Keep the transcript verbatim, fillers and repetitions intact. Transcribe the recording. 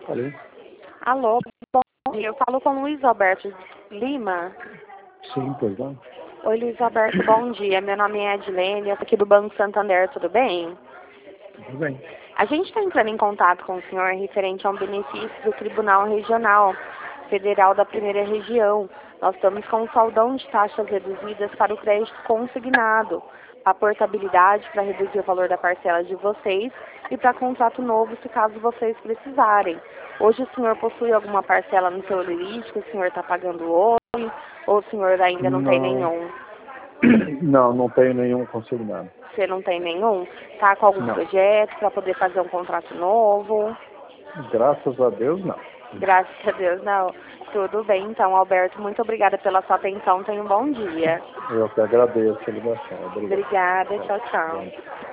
Alô? Alô, bom dia. Eu falo com o Luiz Alberto Lima. Sim, pois não? Oi, Luiz Alberto, bom dia. Meu nome é Edilene, eu sou aqui do Banco Santander, tudo bem? Tudo bem. A gente está entrando em contato com o senhor referente a um benefício do Tribunal Regional Federal da Primeira Região. Nós estamos com um saldão de taxas reduzidas para o crédito consignado, a portabilidade para reduzir o valor da parcela de vocês e para contrato novo, se caso vocês precisarem. Hoje o senhor possui alguma parcela no seu limite que o senhor está pagando hoje, ou o senhor ainda não tem Não, nenhum? não, não tenho nenhum consignado. Você não tem nenhum? Tá com algum Não. projeto para poder fazer um contrato novo? Graças a Deus, não. Graças a Deus, não. Tudo bem, então, Alberto, muito obrigada pela sua atenção. Tenha um bom dia. Eu que agradeço a ligação. Obrigado. Obrigada, tchau, tchau. Bom.